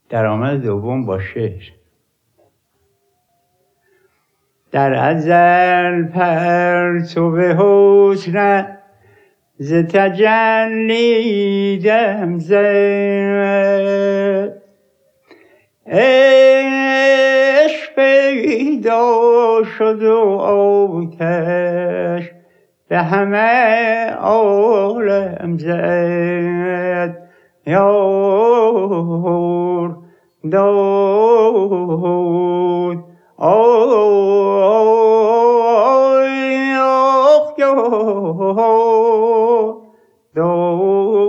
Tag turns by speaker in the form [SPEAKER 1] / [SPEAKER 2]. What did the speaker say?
[SPEAKER 1] درآمد دوم با شعر. در ازل پرتو حسن ز تجلی دم زد، عشق پیدا شد و آتش به همه عالم زد. یار داد آی یار داد